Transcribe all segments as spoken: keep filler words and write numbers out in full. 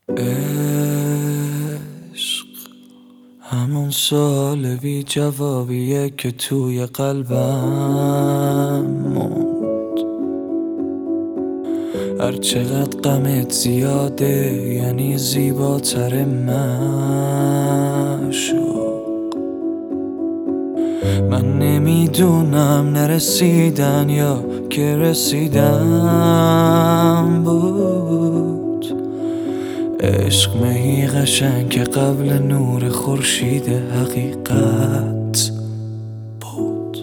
عشق همون سوال بی جوابیه که توی قلبم موند. هر چقدر غمت زیاده یعنی زیباتر معشوق. من نمیدونم نرسیدن یا که رسیدم بود. عشق مهی قشنگ که قبل نور خورشید حقیقت بود.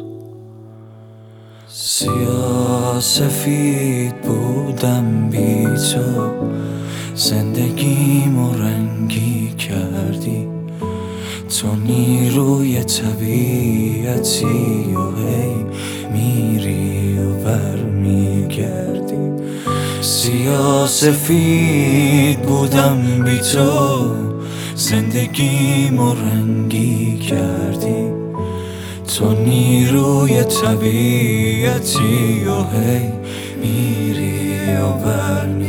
سیاه سفید بودم بی تو، زندگیمو رنگی کردی. تو نیروی طبیعتی و هی میری و برمیگردی. سیاه سفید بودم بی تو، زندگیمو رنگی کردی. تو نیروی طبیعتی و هی میری و برمیگردی.